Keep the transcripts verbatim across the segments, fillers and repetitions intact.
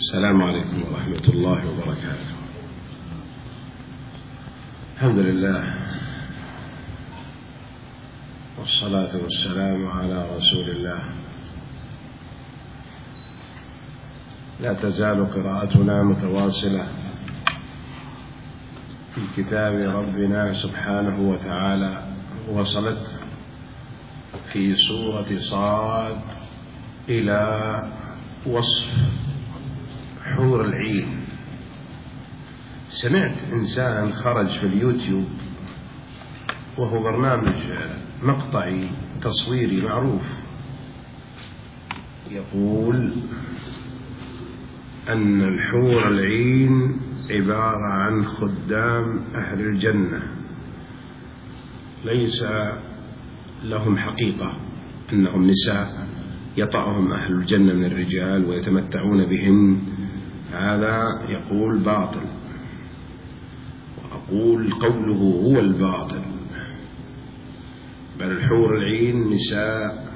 السلام عليكم ورحمة الله وبركاته. الحمد لله والصلاة والسلام على رسول الله. لا تزال قراءتنا متواصلة في كتاب ربنا سبحانه وتعالى، وصلت في سورة صاد إلى وصف حور العين. سمعت إنسان خرج في اليوتيوب وهو برنامج مقطعي تصويري معروف، يقول أن الحور العين عبارة عن خدام أهل الجنة، ليس لهم حقيقة أنهم نساء يطأهم أهل الجنة من الرجال ويتمتعون بهم. هذا يقول باطل، وأقول قوله هو الباطل، بل الحور العين نساء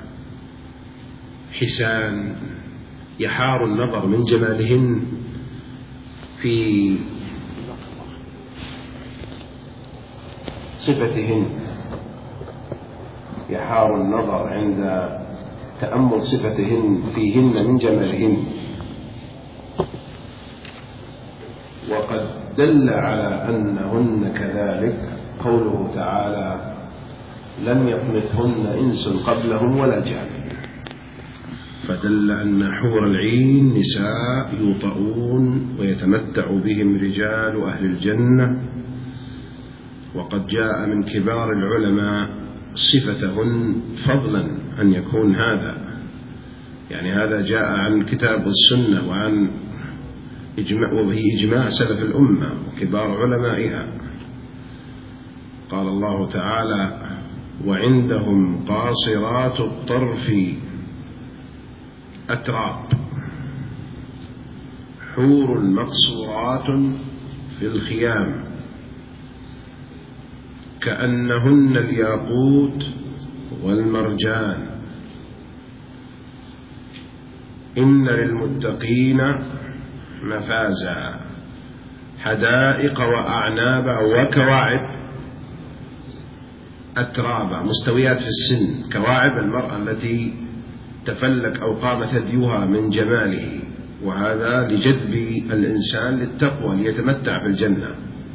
حسان يحار النظر من جمالهن في صفتهن، يحار النظر عند تأمل صفتهن فيهن من جمالهن. وقد دل على أنهن كذلك قوله تعالى: لم يطمثهن إنس قبلهم ولا جان، فدل أن حور العين نساء يوطؤون ويتمتع بهم رجال أهل الجنة. وقد جاء من كبار العلماء صفتهن فضلا أن يكون هذا، يعني هذا جاء عن كتاب السنة وعن إجماع، وهي إجماع سلف الأمة وكبار علمائها. قال الله تعالى: وعندهم قاصرات الطرف أتراب حور مقصورات في الخيام كأنهن الياقوت والمرجان إن للمتقين مفازا حدائق وأعنابا وكواعب أترابا مستويات في السن، كواعب المرأة التي تفلك أو قام ثديها من جماله، وهذا لجذب الإنسان للتقوى ليتمتع في الجنة.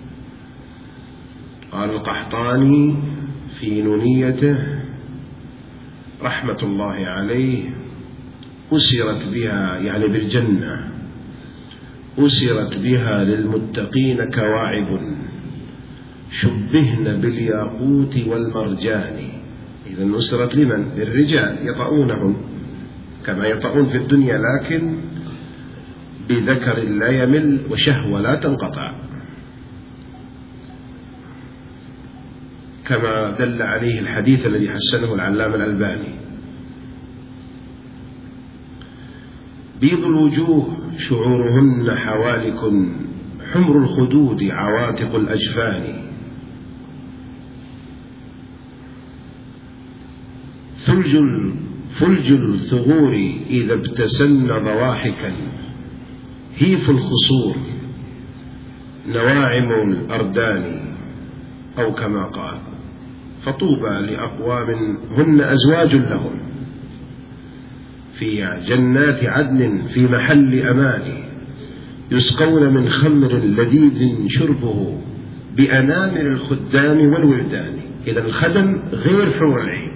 قال القحطاني في نونيته رحمة الله عليه: أسرت بها، يعني بالجنة، أسرت بها للمتقين كواعب شبهن بالياقوت والمرجان. إذن أسرت لمن؟ للرجال يطؤونهم كما يطؤون في الدنيا، لكن بذكر لا يمل وشهوة لا تنقطع، كما دل عليه الحديث الذي حسنه العلامة الألباني: بيض الوجوه شعورهن حوالك حمر الخدود عواتق الأجفان ثلج فلج الثغور إذا ابتسمن ضواحكا هيف الخصور نواعم الأردان، أو كما قال: فطوبى لأقوام هن أزواج لهم في جنات عدن في محل أمان يسقون من خمر لذيذ شربه بأنامل الخدام والولدان. إذا الخدم غير حور العين،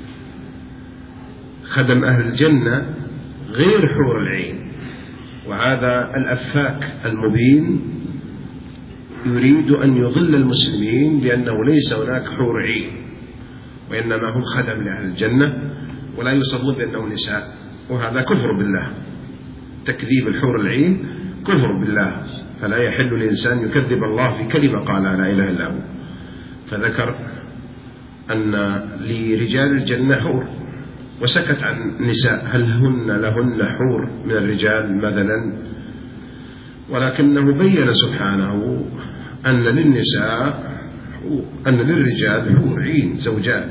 خدم أهل الجنة غير حور العين. وهذا الأفاك المبين يريد أن يضل المسلمين بأنه ليس هناك حور عين، وإنما هم خدم لأهل الجنة، ولا يصدون بأنه نساء، وهذا كفر بالله. تكذيب الحور العين كفر بالله، فلا يحل الإنسان يكذب الله في كلمة قال لا إله إلا هو. فذكر أن لرجال الجنة حور، وسكت عن النساء هل هن لهن حور من الرجال مثلا، ولكنه بين سبحانه أن للنساء أن للرجال حور عين زوجات.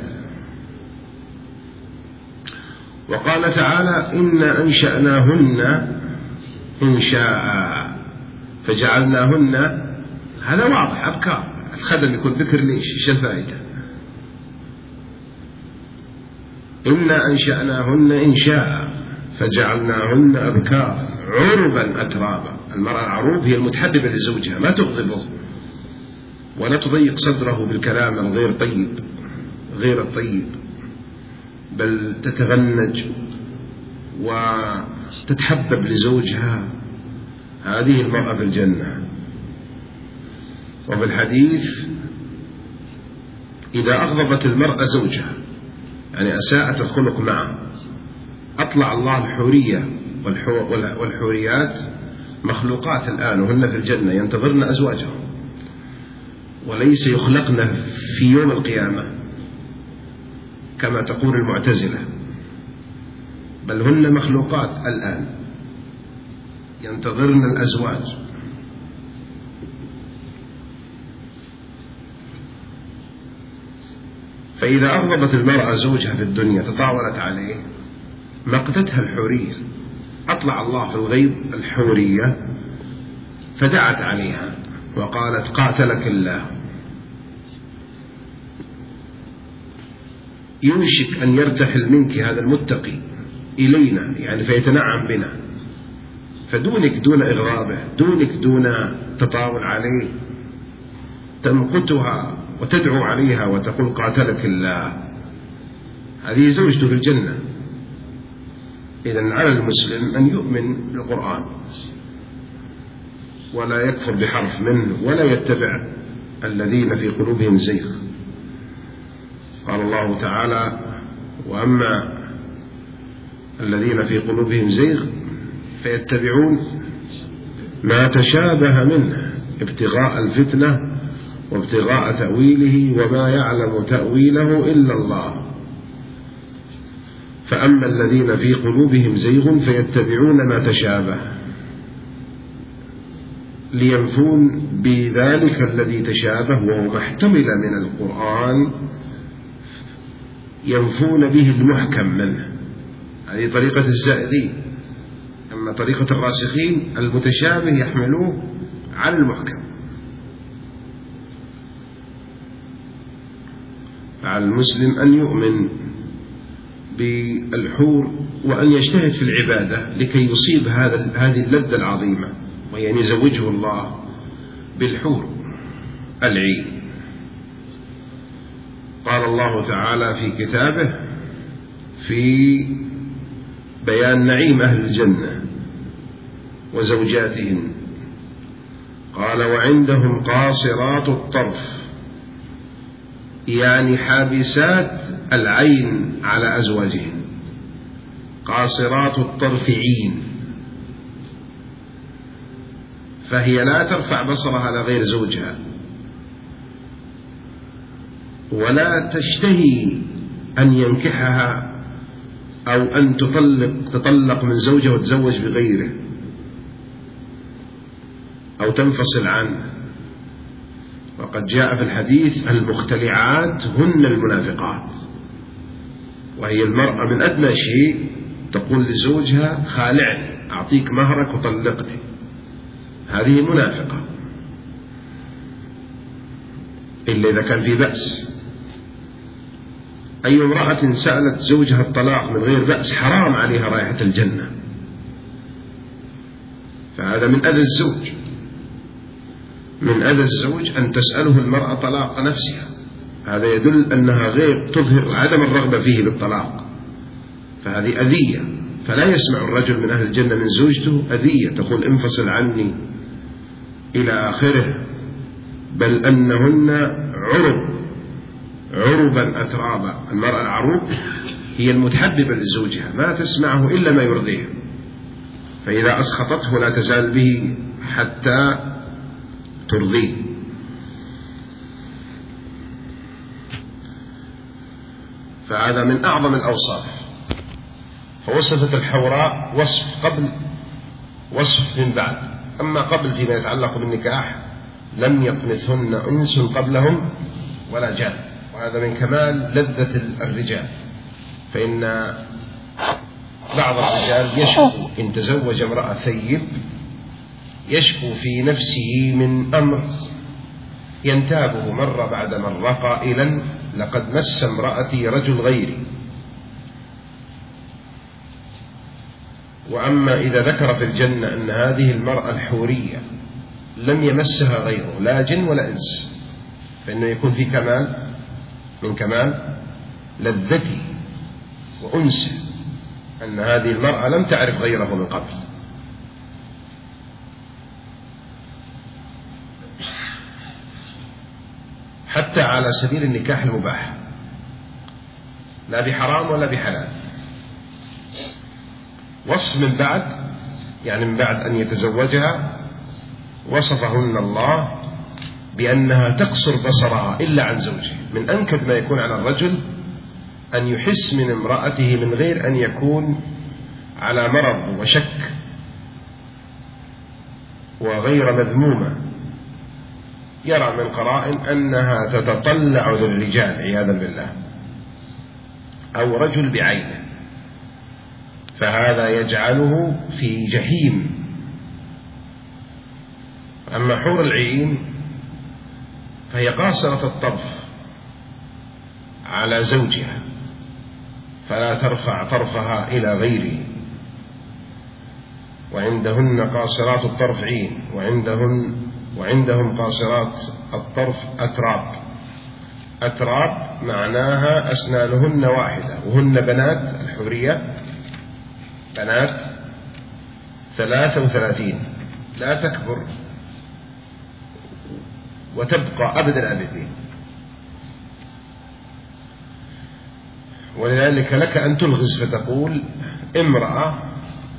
وقال تعالى: إنا أنشأناهن إن شاء فجعلناهن، هذا واضح أبكار. الخدم يكون ذكر ليش؟ إيش الفائدة؟ إنا أنشأناهن إن شاء فجعلناهن أبكار عربا أترابا. المرأة العروب هي المتحببة لزوجها، ما تغضبه ولا تضيق صدره بالكلام الغير طيب غير الطيب، بل تتغنج وتتحبب لزوجها. هذه المرأة في الجنة. وفي الحديث إذا أغضبت المرأة زوجها، يعني أساءت الخلق معه، أطلع الله الحورية والحوريات مخلوقات الآن وهن في الجنة ينتظرن أزواجهم، وليس يخلقن في يوم القيامة كما تقول المعتزلة، بل هن مخلوقات الآن ينتظرن الأزواج. فإذا أغضبت المرأة زوجها في الدنيا تطاولت عليه مقتتها الحورية، أطلع الله في الغيب الحورية فدعت عليها وقالت قاتلك الله. يوشك أن يرتحل منك هذا المتقي إلينا، يعني فيتنعم بنا، فدونك دون إغضابه، دونك دون تطاول عليه، تمقتها وتدعو عليها وتقول قاتلك الله. هذه زوجته في الجنة. إذن على المسلم أن يؤمن بالقرآن ولا يكفر بحرف منه ولا يتبع الذين في قلوبهم زيغ. قال الله تعالى وأما الذين في قلوبهم زيغ فيتبعون ما تشابه منه ابتغاء الفتنة وابتغاء تأويله وما يعلم تأويله إلا الله. فأما الذين في قلوبهم زيغ فيتبعون ما تشابه لينفون بذلك الذي تشابه وهو ما احتمل من القرآن، ينفون به المحكم منه. هذه طريقة الزائغين. أما طريقة الراسخين المتشابه يحملوه على المحكم. فعلى المسلم أن يؤمن بالحور وأن يجتهد في العبادة لكي يصيب هذا هذه اللذة العظيمة، وهي أن يزوجه الله بالحور العين. قال الله تعالى في كتابه في بيان نعيم أهل الجنة وزوجاتهم، قال وعندهم قاصرات الطرف، يعني حابسات العين على أزواجهم، قاصرات الطرف عين، فهي لا ترفع بصرها على غير زوجها ولا تشتهي أن ينكحها أو أن تطلق, تطلق من زوجها وتزوج بغيره أو تنفصل عنه. وقد جاء في الحديث المختلعات هن المنافقات، وهي المرأة من أدنى شيء تقول لزوجها خالعني أعطيك مهرك وطلقني، هذه منافقة، إلا إذا كان في بأس. أي امرأة سألت زوجها الطلاق من غير بأس حرام عليها رائحة الجنة، فهذا من أذى الزوج. من أذى الزوج أن تسأله المرأة طلاق نفسها، هذا يدل أنها غير تظهر عدم الرغبة فيه بالطلاق، فهذه أذية. فلا يسمع الرجل من أهل الجنة من زوجته أذية تقول انفصل عني إلى آخره، بل أنهن عرب عربا أترابا. المرأة العروب هي المتحببة لزوجها، ما تسمعه إلا ما يرضيه، فإذا أسخطته لا تزال به حتى ترضيه. فهذا من أعظم الأوصاف. فوصفت الحوراء وصف قبل وصف من بعد. أما قبل فيما يتعلق بالنكاح لم يقمثهن أنس قبلهم ولا جان، وهذا من كمال لذة الرجال. فإن بعض الرجال يشكو إن تزوج امرأة ثيب يشكو في نفسه من أمر ينتابه مرة بعد مرة قائلا لقد مس امرأتي رجل غيري. وأما إذا ذكر في الجنة أن هذه المرأة الحورية لم يمسها غيره لا جن ولا إنس، فإنه يكون في كمال من كمال لذته وأنسه أن هذه المرأة لم تعرف غيره من قبل. حتى على سبيل النكاح المباح، لا بحرام ولا بحلال. وصف من بعد، يعني من بعد أن يتزوجها، وصفهن الله بأنها تقصر بصرها إلا عن زوجه. من أنكد ما يكون على الرجل أن يحس من امرأته من غير أن يكون على مرض وشك وغير مذمومة، يرى من قرائن أنها تتطلع للرجال عياذا بالله، أو رجل بعينه، فهذا يجعله في جحيم. أما حور العين فهي قاصرة الطرف على زوجها، فلا ترفع طرفها إلى غيره. وعندهن قاصرات الطرف عين، وعندهن وعندهم قاصرات الطرف أتراب. أتراب معناها أسنانهن واحدة، وهن بنات الحورية بنات ثلاثة وثلاثين، لا تكبر وتبقى أبد الآبدين. ولذلك لك أن تلغز فتقول امرأة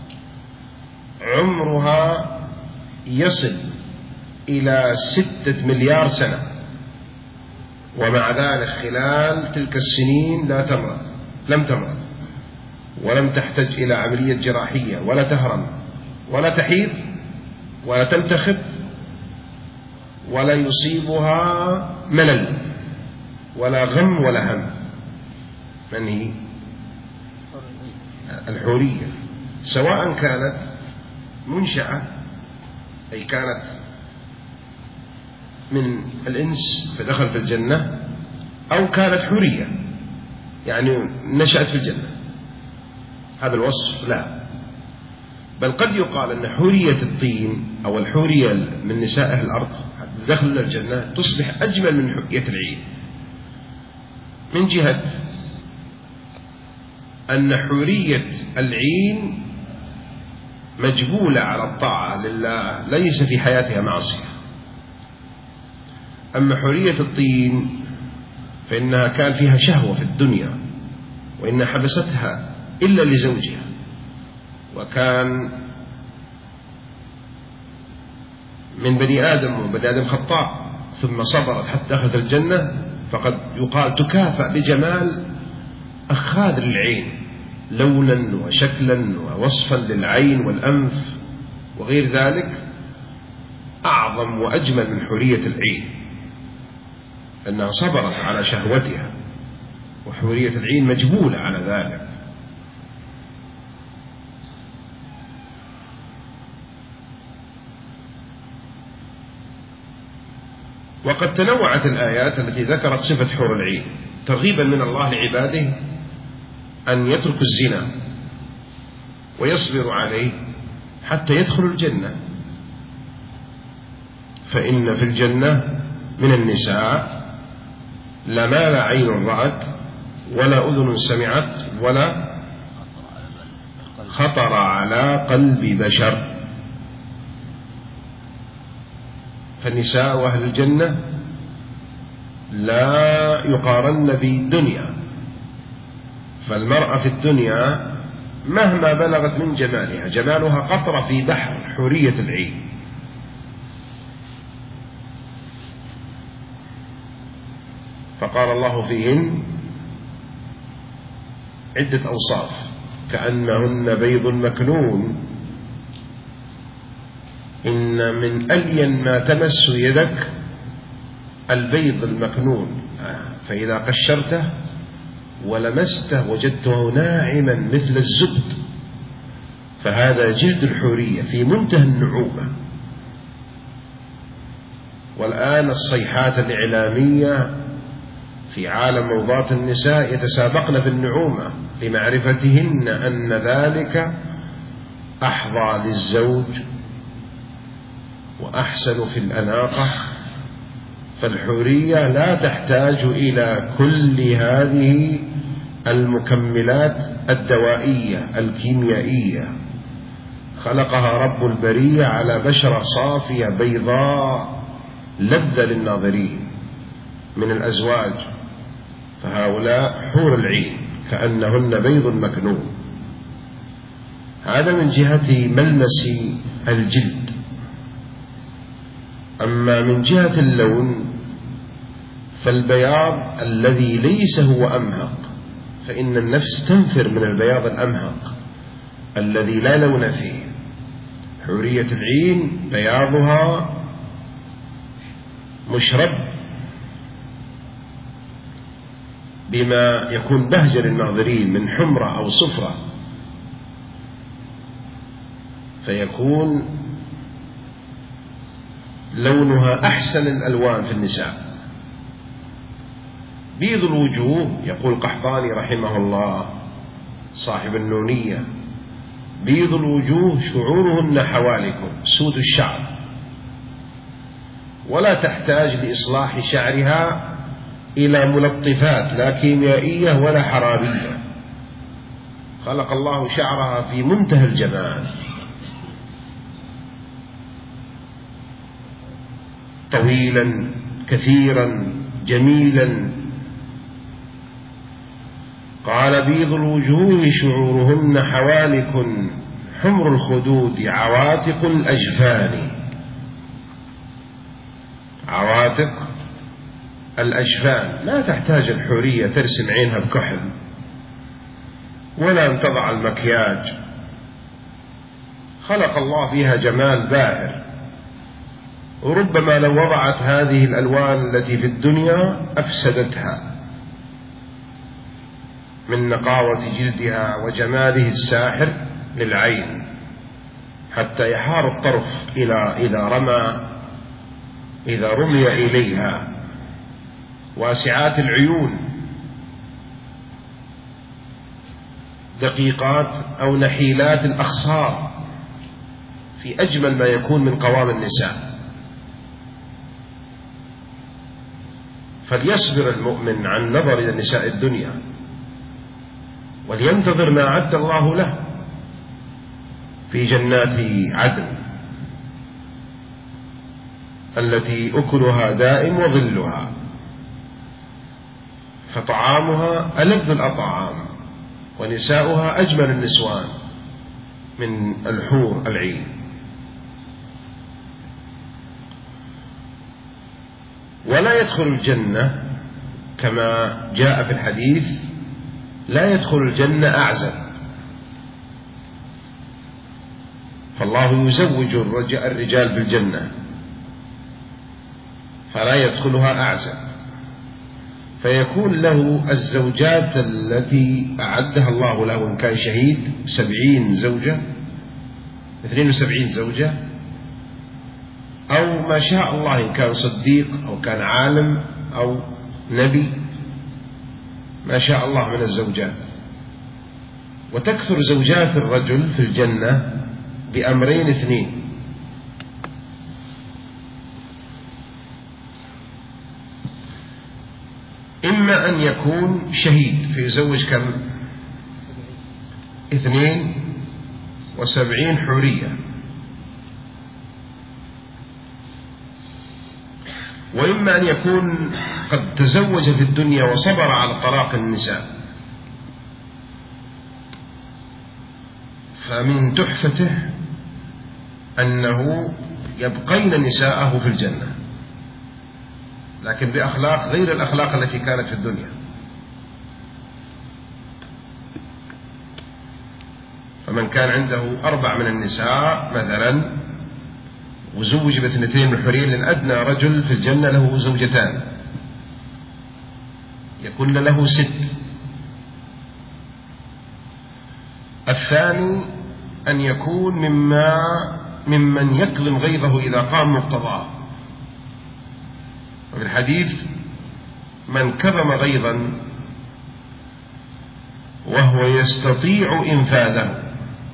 عمرها يصل إلى ستة مليار سنة، ومع ذلك خلال تلك السنين لا تمرض، لم تمرض ولم تحتج إلى عملية جراحية، ولا تهرم ولا تحيض ولا تنتخب، ولا يصيبها ملل ولا غم ولا هم. من هي؟ الحورية، سواء كانت منشأة أي كانت من الإنس فدخلت الجنة، أو كانت حورية يعني نشأت في الجنة. هذا الوصف لا، بل قد يقال أن حورية الطين أو الحورية من نساء أهل الأرض دخلوا الجنة تصبح أجمل من حورية العين، من جهة أن حورية العين مجبولة على الطاعة لله، ليس في حياتها معصية. أما حورية الطين فإنها كان فيها شهوة في الدنيا، وإنها حبستها إلا لزوجها، وكان من بني آدم وبني آدم خطاء ثم صبرت حتى دخلت الجنة، فقد يقال تكافأ بجمال أخاذ العين لونا وشكلا ووصفا للعين والأنف وغير ذلك، أعظم وأجمل من حورية العين، أنها صبرت على شهوتها، وحورية العين مجبولة على ذلك. وقد تنوعت الآيات التي ذكرت صفة حور العين ترغيبا من الله لعباده أن يتركوا الزنا ويصبروا عليه حتى يدخلوا الجنة. فإن في الجنة من النساء لما لا عين رأت ولا أذن سمعت ولا خطر على قلب بشر. فالنساء أهل الجنة لا يقارن بالدنيا، فالمرأة في الدنيا مهما بلغت من جمالها، جمالها قطرة في بحر حورية العين. فقال الله فيهن عدة أوصاف كأنهن بيض مكنون، إن من ألين ما تمس يدك البيض المكنون، فإذا قشرته ولمسته وجدته ناعما مثل الزبد، فهذا جلد الحورية في منتهى النعومة والآن الصيحات الإعلامية في عالم موضات النساء يتسابقن في النعومة لمعرفتهن أن ذلك أحظى للزوج وأحسن في الأناقة. فالحورية لا تحتاج إلى كل هذه المكملات الدوائية الكيميائية. خلقها رب البرية على بشرة صافية بيضاء لذة للناظرين من الأزواج، فهؤلاء حور العين كأنهن بيض مكنون. هذا من جهة ملمس الجلد. أما من جهة اللون فالبياض الذي ليس هو أمهق، فإن النفس تنفر من البياض الأمهق الذي لا لون فيه. حورية العين بياضها مشرب بما يكون بهجة للناظرين من حمرة أو صفرة، فيكون لونها أحسن الألوان في النساء. بيض الوجوه، يقول قحطاني رحمه الله صاحب النونية: بيض الوجوه شعورهن حوالكم، سود الشعر، ولا تحتاج لإصلاح شعرها إلى ملطفات لا كيميائية ولا حرارية. خلق الله شعرها في منتهى الجمال، طويلا كثيرا جميلا. قال: بيض الوجوه شعورهن حوالك، حمر الخدود عواتق الأجفان. عواتق الأجفان لا تحتاج الحورية ترسم عينها بكحل ولا أن تضع المكياج. خلق الله فيها جمال باهر، وربما لو وضعت هذه الألوان التي في الدنيا أفسدتها من نقاوة جلدها وجماله الساحر للعين، حتى يحار الطرف إلى إذا رمى إذا رمي إليها. واسعات العيون، دقيقات أو نحيلات الأخصار، في أجمل ما يكون من قوام النساء. فليصبر المؤمن عن نظر إلى نساء الدنيا، ولينتظر ما أعد الله له في جنات عدن التي أكلها دائم وظلها، فطعامها ألذ الأطعام ونساؤها أجمل النسوان من الحور العين. ولا يدخل الجنة كما جاء في الحديث: لا يدخل الجنة أعزب. فالله يزوج الرجال بالجنة فلا يدخلها أعزب، فيكون له الزوجات التي أعدها الله له إن كان شهيد سبعين زوجة، اثنين وسبعين زوجة، أو ما شاء الله إن كان صديق أو كان عالم أو نبي، ما شاء الله من الزوجات. وتكثر زوجات الرجل في الجنة بأمرين اثنين: إما أن يكون شهيد فيزوج كم؟ اثنين وسبعين حورية، وإما أن يكون قد تزوج في الدنيا وصبر على طلاق النساء، فمن تحفته أنه يبقين نساءه في الجنة، لكن بأخلاق غير الأخلاق التي كانت في الدنيا. فمن كان عنده أربع من النساء مثلا وزوج باثنتين من الحوريين، لأن أدنى رجل في الجنة له زوجتان، يكون له ست. الثاني أن يكون مما ممن يكظم غيظه إذا قام مقتضاه، وفي الحديث: من كظم غيظا وهو يستطيع إنفاذه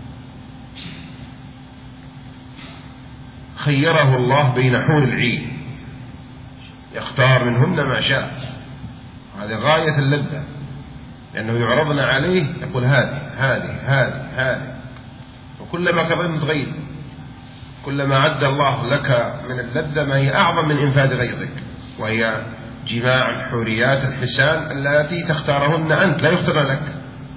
خيره الله بين حور العين يختار منهن ما شاء. هذه غاية اللذة، لأنه يعرضن عليه يقول: هذه هذه هذه هذه. وكلما كظمت غيظ كلما عد الله لك من اللذة ما هي أعظم من إنفاذ غيظك، وهي جماع الحوريات الحسان التي تختارهن أنت، لا يختار لك.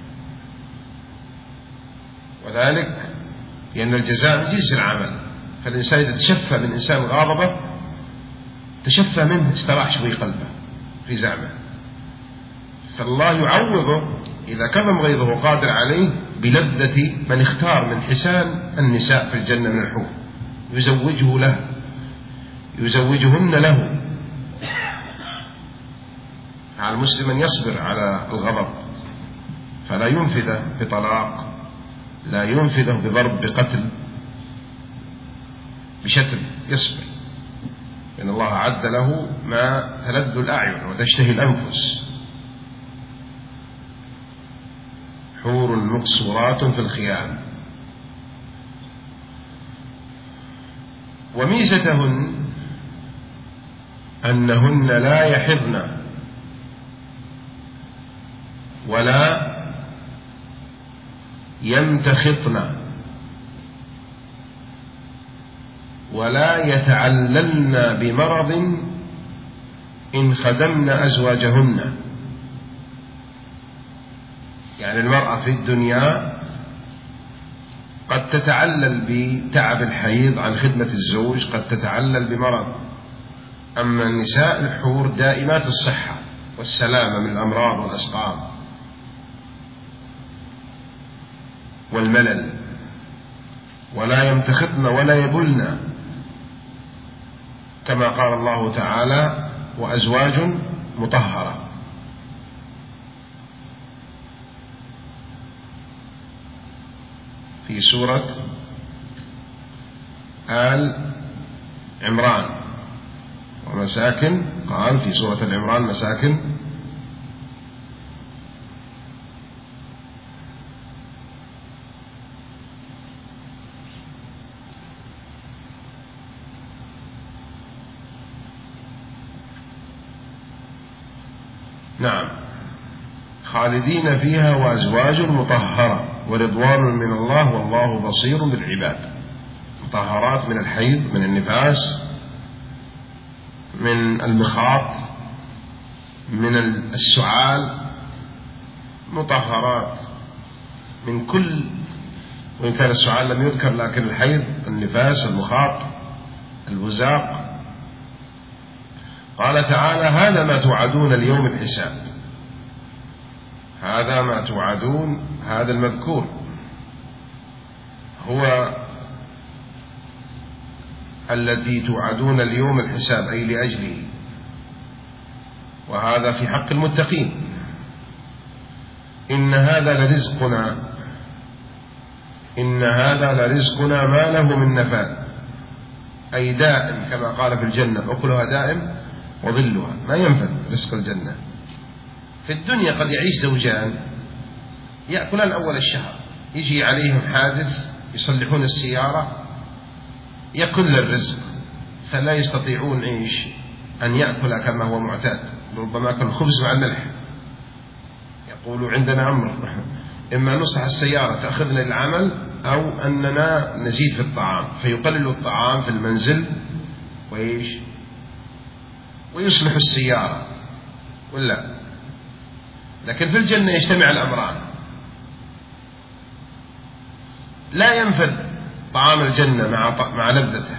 وذلك لأن الجزاء من جنس العمل، فالإنسان إذا تشفى من إنسان غاضبه تشفى منه، استراح شوي قلبه في زعمه، فالله يعوضه إذا كظم غيظه قادر عليه بلذة من اختار من حسان النساء في الجنة من الحور، يزوجه له يزوجهن له. على المسلم أن يصبر على الغضب، فلا ينفذه بطلاق، لا ينفذه بضرب، بقتل، بشتم، يصبر، لأن الله عد له ما تلذ الأعين وتشتهي الأنفس. حور مقصورات في الخيام. وميزتهن أنهن لا يحضن ولا يمتخطن ولا يتعللن بمرض إن خدمن أزواجهن. يعني المرأة في الدنيا قد تتعلل بتعب الحيض عن خدمة الزوج، قد تتعلل بمرض. أما النساء الحور دائمات الصحة والسلامة من الأمراض والأسقام والملل. ولا يمتخطن ولا يبلن، كما قال الله تعالى: وأزواج مطهرة. في سورة آل عمران. ومساكن، قال في سورة العمران: مساكن نعم خالدين فيها وأزواج مطهرة ورضوان من الله والله بصير بالعباد. مطهرات من الحيض، من النفاس، من المخاط، من السعال، مطهرات من كل، وإن كان السعال لم يذكر لكن الحيض، النفاس، المخاط، البزاق. قال تعالى: هذا ما توعدون اليوم الحساب. هذا ما توعدون، هذا المذكور هو الذي توعدون اليوم الحساب، أي لأجله. وهذا في حق المتقين. إن هذا لرزقنا إن هذا لرزقنا ما له من نفاد، أي دائم، كما قال في الجنة: أكلها دائم وظلها، ما ينفد رزق الجنة. في الدنيا قد يعيش زوجان يأكلان أول الشهر، يجي عليهم حادث يصلحون السيارة يقل الرزق، فلا يستطيعون إيش أن يأكل كما هو معتاد، ربما يأكل الخبز مع الملح. يقولوا: عندنا أمر، إما نصلح السيارة تأخذنا العمل، أو أننا نزيد في الطعام، فيقللوا الطعام في المنزل وإيش ويصلحوا السيارة، ولا. لكن في الجنة يجتمع الأمران، لا ينفذ طعام الجنة مع مع لذته،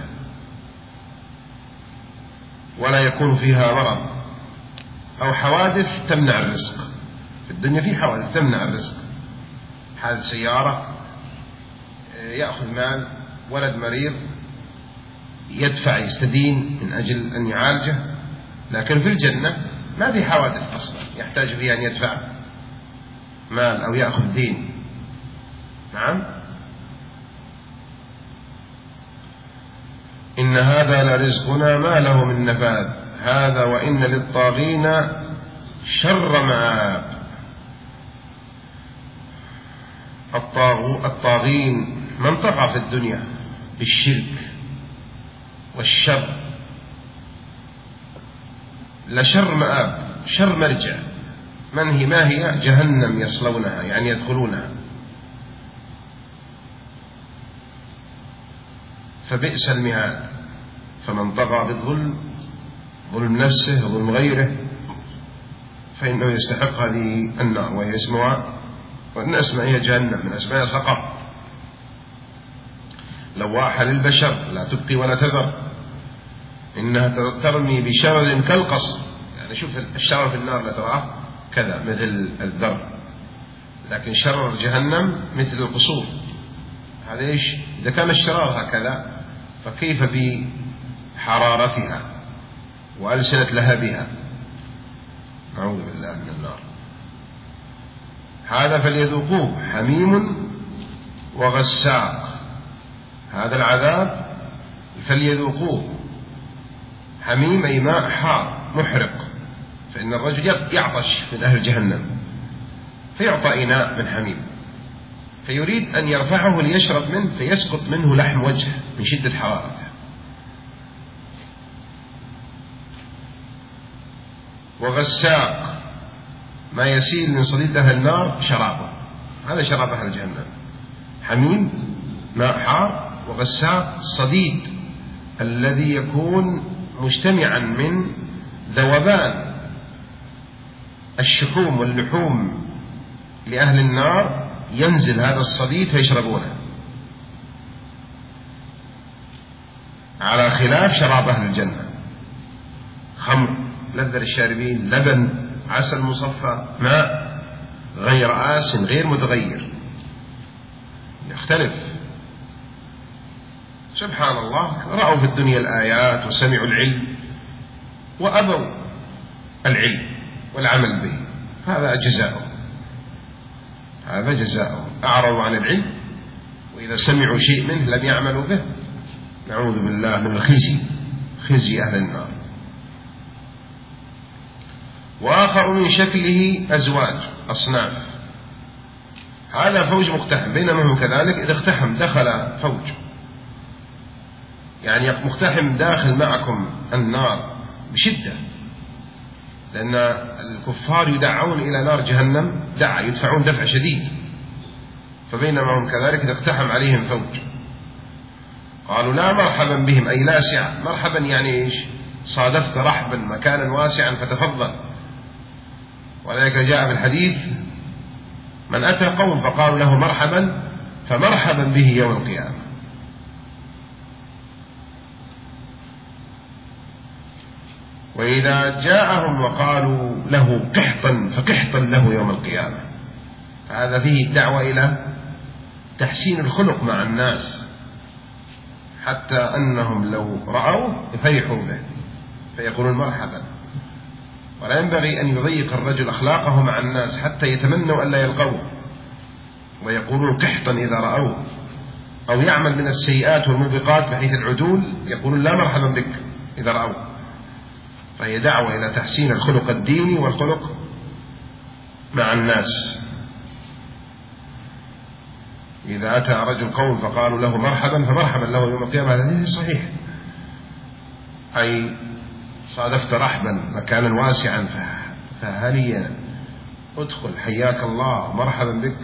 ولا يكون فيها مرض أو حوادث تمنع الرزق. في الدنيا في حوادث تمنع الرزق، حادث سيارة، يأخذ مال، ولد مريض يدفع، يستدين من أجل أن يعالجه. لكن في الجنة ما في حوادث أصلا يحتاج فيها أن يدفع مال أو يأخذ دين. نعم. إن هذا لرزقنا ما له من نفاد، هذا وإن للطاغين شر مآب. الطاغين من طغى في الدنيا بالشرك والشر لشر مآب، شر مرجع. من هي؟ ما هي؟ جهنم يصلونها، يعني يدخلونها. فبئس المهاد. فمن طغى بالظلم، ظلم نفسه ظلم غيره، فإنه يستحق هذه النار، وهي اسمها وإن أسمائها جهنم، من أسمائها سقر، لواحة للبشر لا تبقي ولا تذر، إنها ترمي بشرر كالقصر. يعني شوف الشرر في النار لا تراه كذا مثل الذر، لكن شرر جهنم مثل القصور. هذا إيش؟ إذا كان الشرار هكذا فكيف بحرارتها وألسنة لهبها؟ نعوذ بالله من النار. هذا فليذوقوه حميم وغساق. هذا العذاب فليذوقوه. حميم أي ماء حار محرق، فإن الرجل يعطش من أهل جهنم فيعطى إناء من حميم، فيريد أن يرفعه ليشرب منه فيسقط منه لحم وجهه من شدة حرارته. وغساق ما يسيل من صديد أهل النار شرابه، هذا شراب أهل جهنم. حميم ماء حار، وغساق صديد الذي يكون مجتمعا من ذوبان الشحوم واللحوم لأهل النار، ينزل هذا الصديد فيشربونه، على خلاف شراب أهل الجنة. خمر لذة للشاربين، لبن، عسل مصفى، ماء غير آس غير متغير، يختلف. سبحان الله، رأوا في الدنيا الآيات وسمعوا العلم وأبوا العلم والعمل به، هذا جزاؤه، هذا جزاؤه. أعرضوا عن العلم، وإذا سمعوا شيء منه لم يعملوا به، نعوذ بالله من الخزي، خزي أهل النار. وآخر من شكله أزواج، أصناف. هذا فوج مقتحم، بينما هم كذلك إذا اقتحم دخل فوج، يعني مقتحم داخل معكم النار بشدة، لأن الكفار يدعون إلى نار جهنم دعا، يدفعون دفع شديد، فبينما هم كذلك إذا اقتحم عليهم فوج قالوا لا مرحبا بهم، أي لا سعة. مرحبا يعني إيش؟ صادفت رحبا مكانا واسعا فتفضل. ولذلك جاء في الحديث من أتى قوم فقالوا له مرحبا فمرحبا به يوم القيامة. وإذا جاءهم وقالوا له قحطا فقحطا له يوم القيامة. هذا فيه الدعوة إلى تحسين الخلق مع الناس، حتى أنهم لو رأوه يفرحوا به فيقولون مرحبا. ولا ينبغي أن يضيق الرجل أخلاقه مع الناس حتى يتمنوا أن لا يلقوه ويقولون قحطا إذا رأوه، أو يعمل من السيئات والموبقات بحيث العدول يقولون لا مرحبا بك إذا رأوه. فهي دعوة إلى تحسين الخلق الديني والخلق مع الناس. إذا أتى رجل قوم فقالوا له مرحبا فمرحبا له يوم القيامة، هذا صحيح، أي صادفت رحبا مكانا واسعا فهليا ادخل حياك الله مرحبا بك.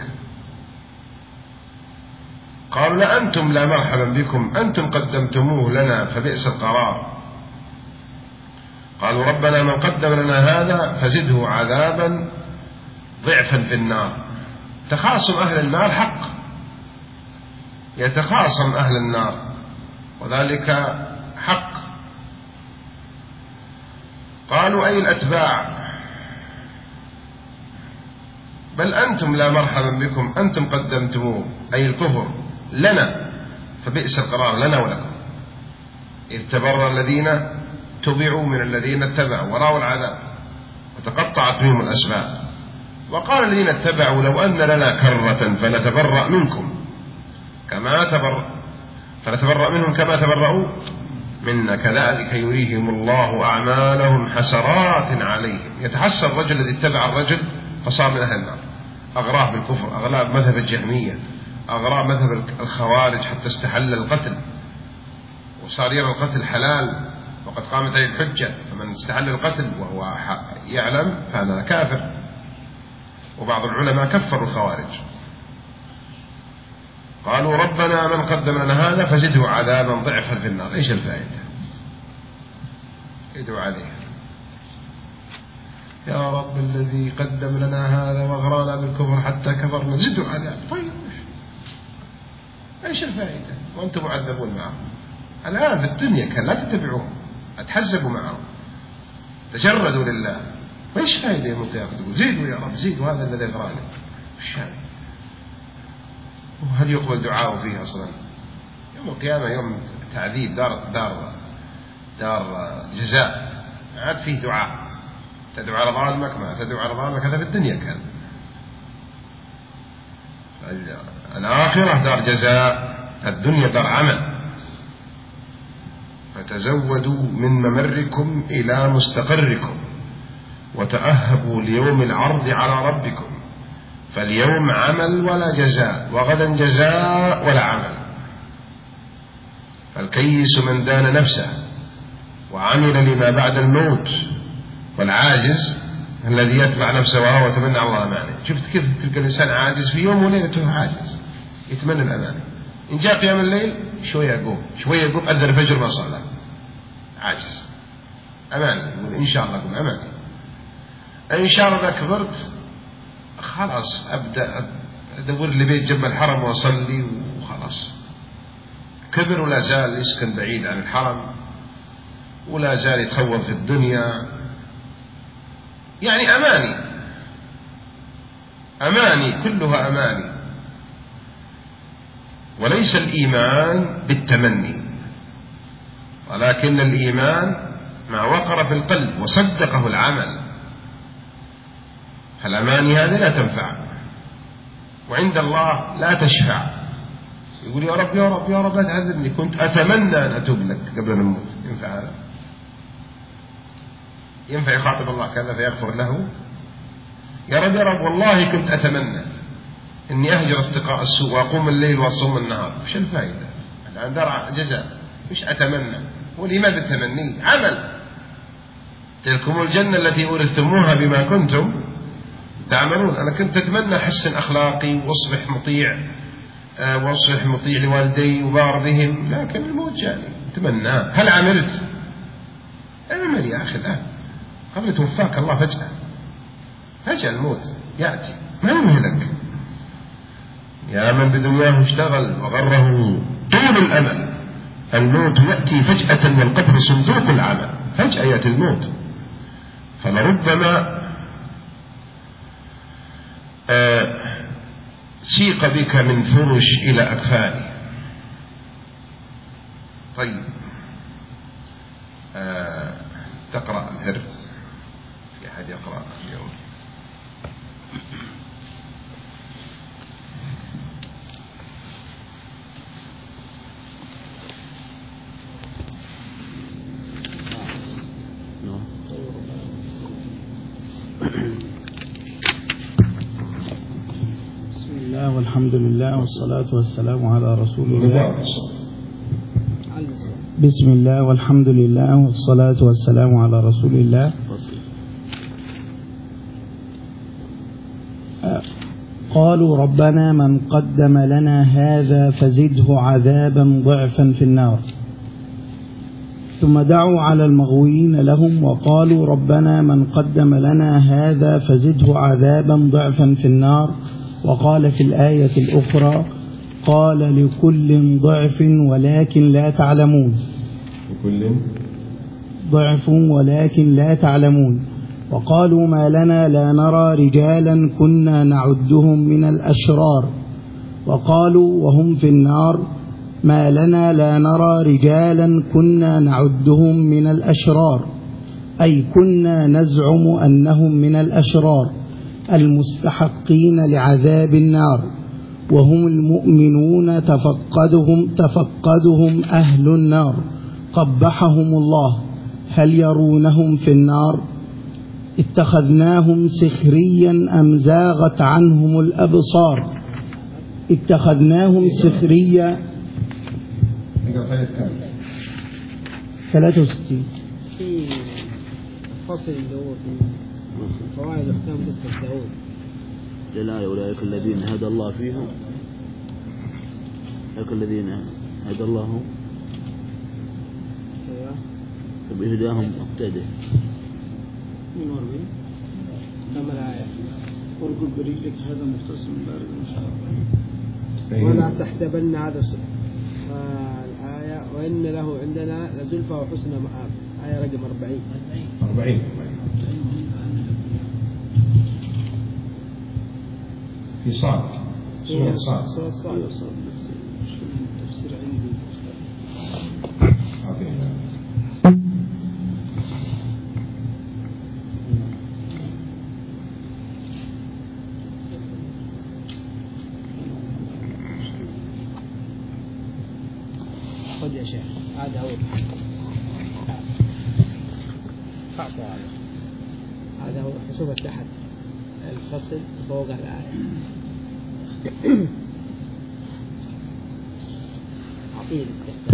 قالوا لا أنتم لا مرحبا بكم، أنتم قدمتموه لنا فبئس القرار. قالوا ربنا من قدم لنا هذا فزده عذابا ضعفا في النار. تخاصم أهل النار حق، يتخاصم أهل النار وذلك حق. قالوا أي الأتباع، بل أنتم لا مرحبا بكم، أنتم قدمتموه أي الكفر لنا فبئس القرار لنا ولكم. إذ تبرأ الذين تبعوا من الذين اتبعوا ورأوا العذاب وتقطعت بهم الأسباب. وقال الذين اتبعوا لو أن لنا كرة فنتبرأ منكم كما تبرأ فنتبرأ منهم كما تبرأوا منا كذلك يريهم الله أعمالهم حسرات عليهم. يتحسر الرجل الذي اتبع الرجل فصار من أهل النار، أغراه بالكفر، أغراه بمذهب الجهمية، أغراه مذهب الخوارج حتى استحل القتل وصار يرى القتل حلال وقد قامت عليه الحجة، فمن استحل القتل وهو يعلم فهذا كافر. وبعض العلماء كفروا الخوارج، قالوا ربنا من قدم لنا هذا فزده عذابا ضعفا في النار. ايش الفائدة؟ ادعوا عليه يا رب الذي قدم لنا هذا واغرانا بالكفر حتى كفرنا زدوا عذاب. طيب ايش الفائدة وانتم معذبون معهم؟ الآن في الدنيا كان لا تتبعوهم، اتحزبوا معهم، تجردوا لله، ايش فائدة يوم القيامة تقول زيدوا يا رب زيدوا هذا الذي اغرانا؟ ايش هذا؟ وهل يقبل دعاءه فيه أصلا؟ يوم القيامة يوم تعذيب، دار دار دار جزاء، ما عاد فيه دعاء. تدعو على ظالمك ما تدعو على ظالمك، هذا في الدنيا كان. الآخرة دار جزاء، الدنيا دار عمل. فتزودوا من ممركم إلى مستقركم وتأهبوا ليوم العرض على ربكم، فاليوم عمل ولا جزاء، وغدا جزاء ولا عمل. فالكيس من دان نفسه وعمل لما بعد الموت، والعاجز الذي يتبع نفسه وهو وتمنى الله أمانه. شفت كيف تلقى الإنسان عاجز في يوم وليلته، عاجز يتمنى الأمانة. إن جاء قيام الليل شوية يقوم شوية يقوم أذن الفجر ما صلى، عاجز أماني، يقول إن شاء الله أقوم أماني، إن شاء الله إذا كبرت خلاص أبدأ أدور لي بيت جنب الحرم وأصلي وخلاص. كبر ولا زال يسكن بعيد عن الحرم، ولا زال يتخوض في الدنيا، يعني أماني أماني كلها أماني. وليس الإيمان بالتمني، ولكن الإيمان ما وقر في القلب وصدقه العمل. فالأماني هذه لا تنفع، وعند الله لا تشفع. يقول يا رب يا رب يا رب لا تعذبني، كنت أتمنى أن أتوب لك قبل أن أموت. ينفع هذا؟ ينفع يخاطب الله كذا فيغفر له؟ يا رب يا رب والله كنت أتمنى إني أهجر أصدقاء السوء وأقوم الليل وأصوم النهار. وش الفائدة؟ الآن درع جزاء، وش أتمنى؟ والإيمان بالتمني عمل. تلكم الجنة التي أورثتموها بما كنتم تعملون. أنا كنت أتمنى أحسن أخلاقي وأصبح مطيع، أه وأصبح مطيع لوالدي وبار بهم، لكن الموت جاني أتمناه. هل عملت؟ اعمل يا أخي الآن قبل توفاك الله فجأة. فجأة الموت يأتي ما يمهلك. يا من بدنياه اشتغل وغره طول الأمل، الموت يأتي فجأة والقبر صندوق العمل. فجأة يأتي الموت. فلربما آه سيق بك من فرش إلى أكفاني. طيب آه تقرأ الهر؟ في أحد يقرأ اليوم؟ والحمد لله والصلاة والسلام على رسول الله. بسم الله والحمد لله والصلاة والسلام على رسول الله. قالوا ربنا من قدم لنا هذا فزده عذابا ضعفا في النار. ثم دعوا على المغوين لهم وقالوا ربنا من قدم لنا هذا فزده عذابا ضعفا في النار. وقال في الآية الأخرى قال لكل ضعف ولكن لا تعلمون. لكل ضعف ولكن لا تعلمون. وقالوا ما لنا لا نرى رجالا كنا نعدهم من الأشرار. وقالوا وهم في النار ما لنا لا نرى رجالا كنا نعدهم من الأشرار، أي كنا نزعم أنهم من الأشرار المستحقين لعذاب النار، وهم المؤمنون تفقدهم تفقدهم أهل النار، قبحهم الله هل يرونهم في النار؟ اتخذناهم سخريا أم زاغت عنهم الأبصار؟ اتخذناهم سخريا. ثلاثة وستين في الفصل اللي هو في فوائد أحكام قصة داود. لا أولئك الذين هدى الله فيهم، أولئك الذين هدى الله بهداهم اقتدى. من ورمي كما الآية اركض برجلك هذا مختص بارد مشاء ولا تحسبن هذا الآية وإن له عندنا لزلفى وحسن مآب. آية رقم أربعين. أربعين في صاد سورة صاد. سورة صاد تفسير عندي. خذ يا شيخ هذا هو هذا هو حسوب تحت الفصل فوق الآية. عطيل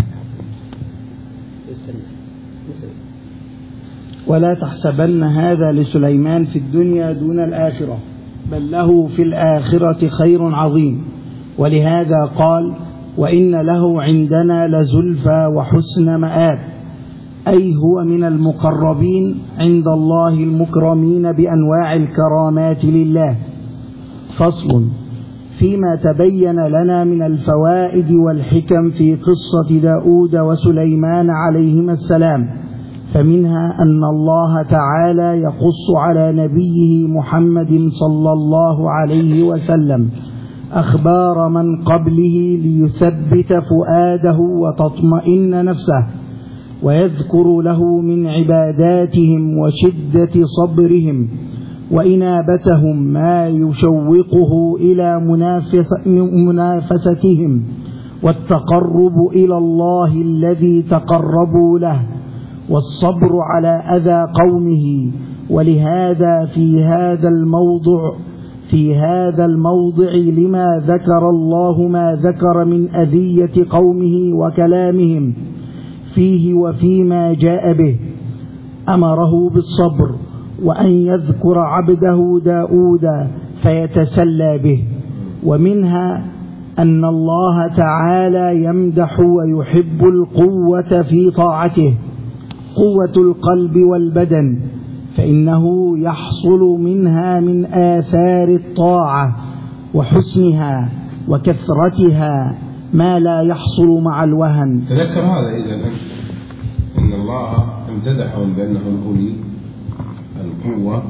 ولا تحسبن هذا لسليمان في الدنيا دون الآخرة بل له في الآخرة خير عظيم. ولهذا قال وإن له عندنا لزلفى وحسن مآب، أي هو من المقربين عند الله المكرمين بأنواع الكرامات لله. فصل فيما تبين لنا من الفوائد والحكم في قصة داود وسليمان عليهما السلام، فمنها أن الله تعالى يقص على نبيه محمد صلى الله عليه وسلم أخبار من قبله ليثبت فؤاده وتطمئن نفسه، ويذكر له من عباداتهم وشدة صبرهم وإنابتهم ما يشوقه إلى منافستهم والتقرب إلى الله الذي تقربوا له، والصبر على أذى قومه. ولهذا في هذا الموضع في هذا الموضع لما ذكر الله ما ذكر من أذية قومه وكلامهم فيه وفيما جاء به، أمره بالصبر وأن يذكر عبده داود فيتسلى به. ومنها أن الله تعالى يمدح ويحب القوة في طاعته، قوة القلب والبدن، فإنه يحصل منها من آثار الطاعة وحسنها وكثرتها ما لا يحصل مع الوهن. تذكر هذا إذن أن الله امتدحهم بأنهم أولي القوة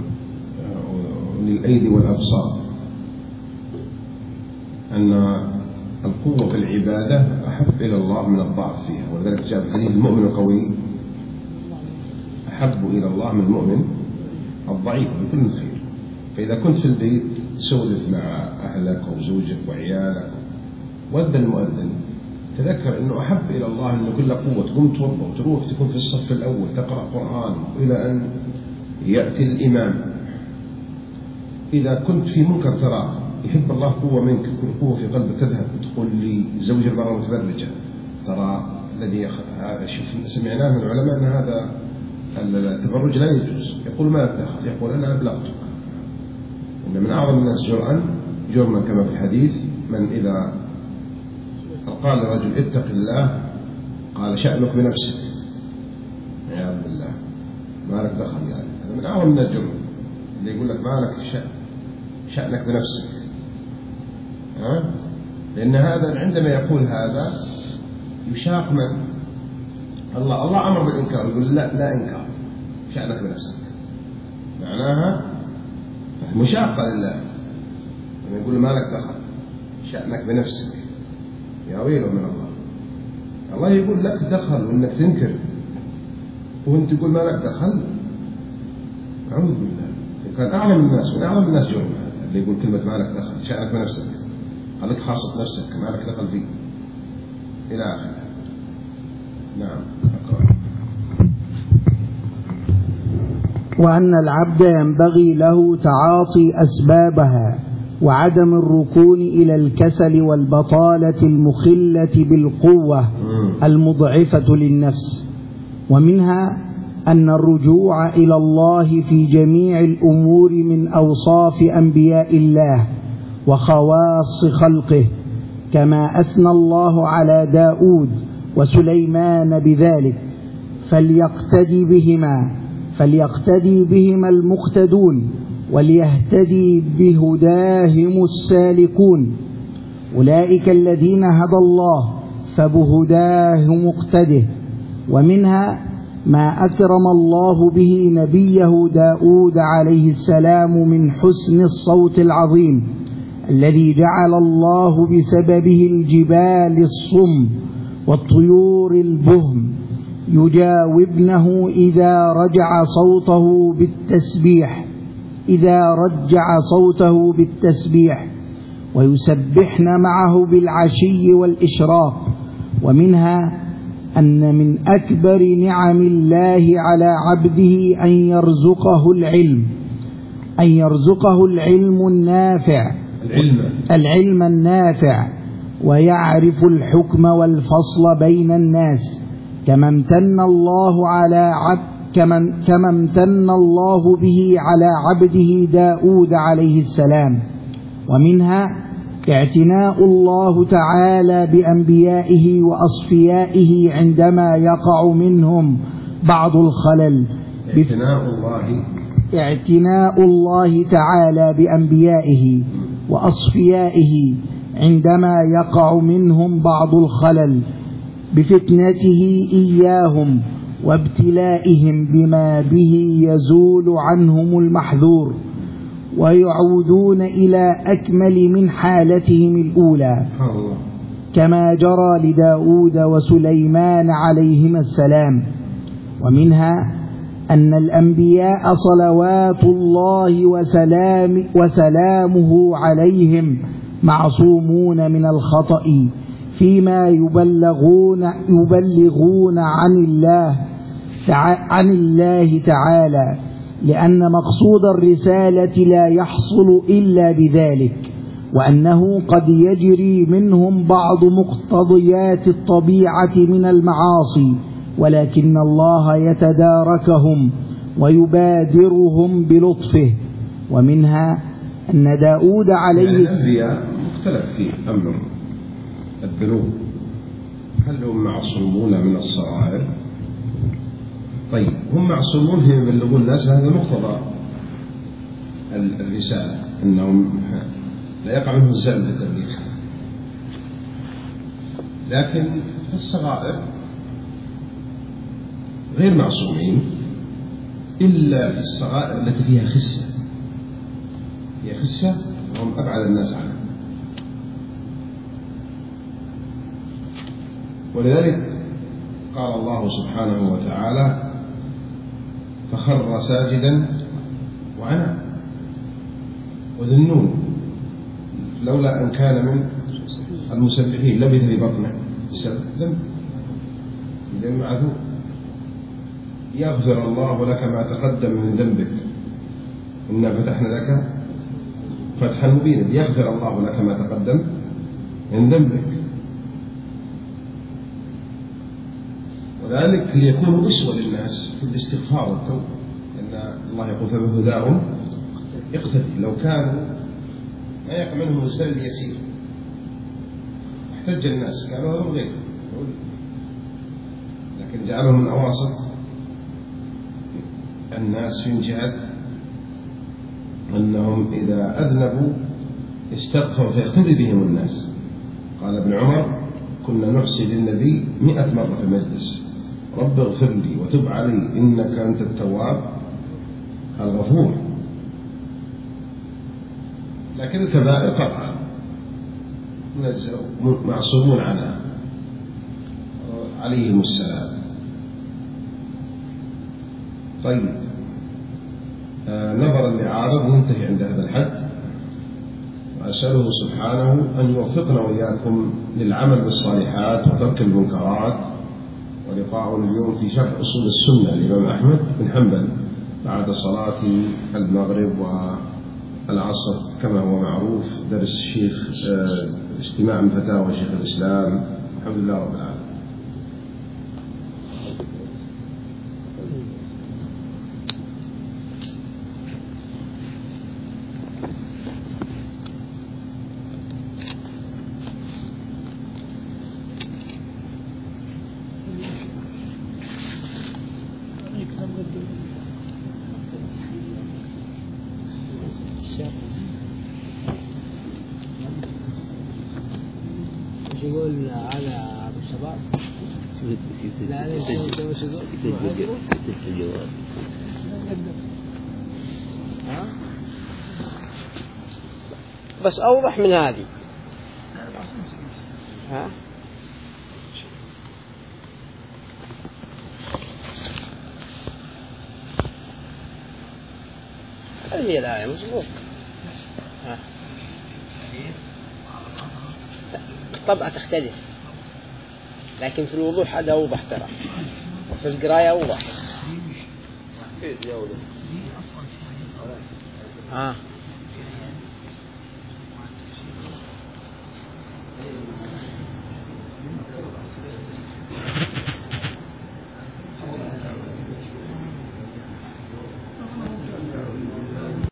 للأيدي والأبصار، أن القوة في العبادة أحب إلى الله من الضعف فيها، ولذلك جاء في حديث المؤمن القوي أحب إلى الله من المؤمن الضعيف بكل خير. فإذا كنت في البيت تسولف مع أهلك وزوجك وعيالك وأذن المؤذن، تذكر أنه أحب إلى الله أن كل قوة تقوم توضأ وتروح تكون في الصف الأول تقرأ قرآن إلى أن يأتي الإمام. إذا كنت في منكر تراه يحب الله قوة منك، تكون قوة في قلبك تذهب وتقول لي زوج المرأة متبرجة، ترى الذي سمعناه من العلماء أن هذا التبرج لا يجوز، يقول ما أتدخل، يقول أنا أبلغتك. إن من أعظم الناس جرأا جرما كما في الحديث من إذا قال لرجل اتق الله قال شأنك بنفسك، عياذ بالله، ما لك دخل. يعني هذا من أعظم الناس جرما، اللي يقول لك ما لك شأن شأنك بنفسك، ها؟ لأن هذا عندما يقول هذا يشاق من الله. الله أمر بالإنكار، يقول لا لا إنكار، شأنك بنفسك، معناها مشاقة لله. لما يقول ما لك دخل شأنك بنفسك، يا ويله من الله. الله يقول لك دخل وإنك تنكر وإنت تقول ما لك دخل، أعوذ بالله. كان أعلم الناس من أعلم الناس جرم اللي يقول كلمة ما لك دخل، شأنك بنفسك، خليك خاصة نفسك، ما لك دخل فيه إلى آخره. نعم. وأن العبد ينبغي له تعاطي أسبابها وعدم الركون إلى الكسل والبطالة المخلة بالقوة المضعفة للنفس. ومنها أن الرجوع إلى الله في جميع الأمور من أوصاف أنبياء الله وخواص خلقه، كما أثنى الله على داود وسليمان بذلك، فليقتدي بهما فليقتدي بهما المقتدون وليهتدي بهداهم السالكون. أولئك الذين هدى الله فبهداه مقتده. ومنها ما أكرم الله به نبيه داود عليه السلام من حسن الصوت العظيم الذي جعل الله بسببه الجبال الصم والطيور البهم يجاوبنه إذا رجع صوته بالتسبيح إذا رجع صوته بالتسبيح ويسبحن معه بالعشي والإشراق. ومنها أن من أكبر نعم الله على عبده أن يرزقه العلم أن يرزقه العلم النافع العلم, العلم النافع ويعرف الحكم والفصل بين الناس، كما امتن الله على عبد كما كما امتن الله به على عبده داود عليه السلام. ومنها اعتناء الله تعالى بأنبيائه وأصفيائه عندما يقع منهم بعض الخلل. اعتناء الله اعتناء الله تعالى بأنبيائه وأصفيائه عندما يقع منهم بعض الخلل بفتنته إياهم وابتلائهم بما به يزول عنهم المحذور ويعودون إلى أكمل من حالتهم الأولى، كما جرى لداود وسليمان عليهما السلام. ومنها أن الأنبياء صلوات الله وسلام وسلامه عليهم معصومون من الخطأ فيما يبلغون يبلغون عن الله عن الله تعالى، لأن مقصود الرسالة لا يحصل إلا بذلك، وأنه قد يجري منهم بعض مقتضيات الطبيعة من المعاصي، ولكن الله يتداركهم ويبادرهم بلطفه. ومنها أن داود عليه الأنبياء مختلف في أمر الذنوب، هل هم معصومون من الصغائر؟ طيب هم معصومون في يبلغون الناس، هذا مقتضى الرسالة، أنهم لا يقع منهم الزلل في التبليغ. لكن الصغائر غير معصومين إلا في الصغائر التي فيها خسة، هي خسة وهم أبعد الناس عنها. ولذلك قال الله سبحانه وتعالى: فخر ساجدا وأنا وذنون لولا أن كان من المسبحين لبث في بطنه بسبب ذنب يجمعه يغفر الله لك ما تقدم من ذنبك إنا فتحنا لك فتحا مبينا، يغفر الله لك ما تقدم من ذنبك، وذلك ليكونوا أسوة للناس في الاستغفار والتوبة، لأن الله يقول فبهداهم اقتدي. لو كانوا ما يقع منهم الزلل يسير احتج الناس كانوا لهم غير، لكن جعلهم من أواسط الناس من جهة أنهم إذا أذنبوا استغفروا فيقتدي بهم الناس. قال ابن عمر: كنا نحصي للنبي مئة مرة في المجلس: رب اغفر لي وتب علي إنك أنت التواب الغفور. لكن الكبائر طبعا معصومون عنها عليهم السلام. طيب آه نظرا لعارض ننتهي عند هذا الحد، وأسأله سبحانه أن يوفقنا وإياكم للعمل بالصالحات وترك المنكرات ولقاؤنا اليوم في شرح أصول السنة للإمام أحمد بن حنبل بعد صلاة المغرب والعصر كما هو معروف. درس الشيخ استماع من فتاوى شيخ الإسلام. الحمد لله رب العالمين. ايش يقول على ابو الشباب؟ لا لا يسجل الجواب. ها؟ بس اوضح من هذه. ها؟ هذه الآية مظبوط. ها؟ الطبعة تختلف، لكن في الوضوح هذا أوضح ترى، وفي القراية أوضح. ها